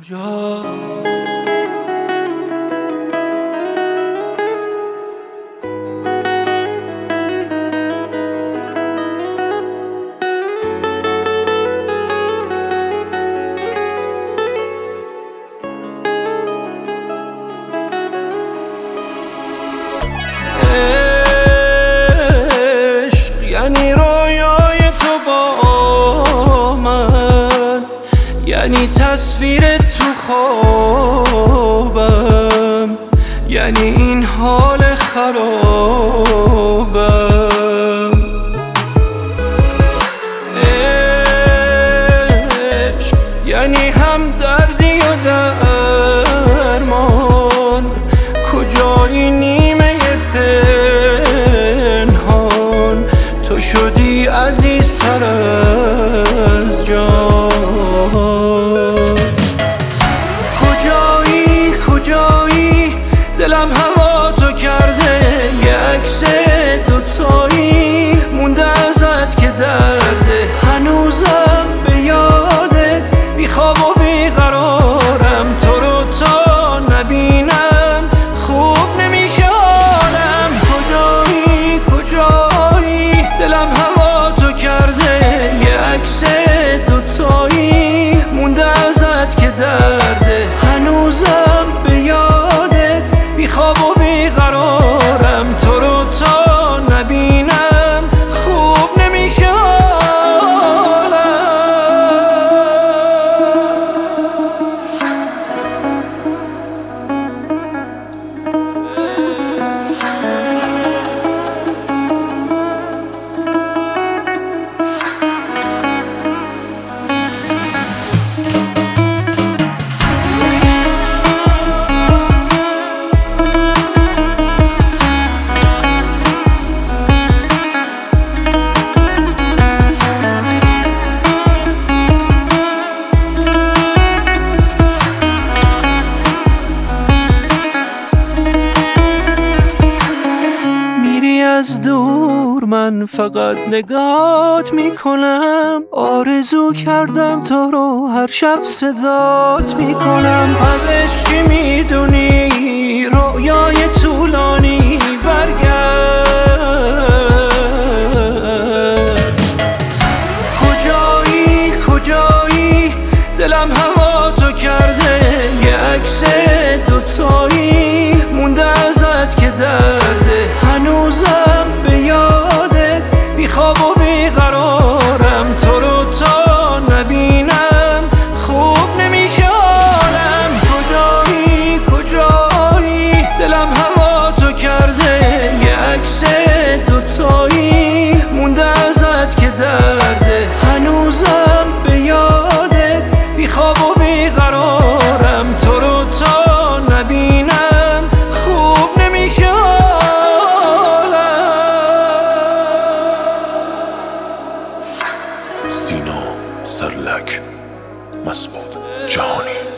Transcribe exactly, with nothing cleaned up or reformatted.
کجا عشق یعنی رویای تو با من، یعنی تصویر تو خوابم، یعنی این حال خرابم. عشق یعنی هم دردی و درمان، کجایی نیمه پنهان، تو شدی عزیزتر از جان. کجایی کجایی دلم هوا تو کرده، یه عکس دوتایی مونده ازت که درده، هنوزم به یادت بیخواب و بیقرارم، تو رو تا نبینم خوب نمیشه حالم. کجایی کجایی دلم هوا تو کرده، یه عکس دوتایی مونده ازت که درده، هنوزم به یادت بیخواب و بیقرارم، تو رو تا نبینم خوب نمیشه حالم. از دور من فقط نگات میکنم، آرزو کردم تو رو هر شب صدات میکنم. از عشق چی میدونی؟ رویای طولانی برگرد. کجایی کجایی دلم هوا تو کرده، یه عکس دوتایی مونده ازت که درده، هنوزم به یادت بیخواب و بیقرارم، تو رو تا نبینم خوب نمیشه حالم. کجایی کجایی دلم هوا تو کرده، یه عکس دوتایی مونده ازت که درده، هنوزم به یادت بیخواب و بیقرارم، تو رو تا نبینم خوب نمیشه حالم. سینا سرلک، مسعود جهانی.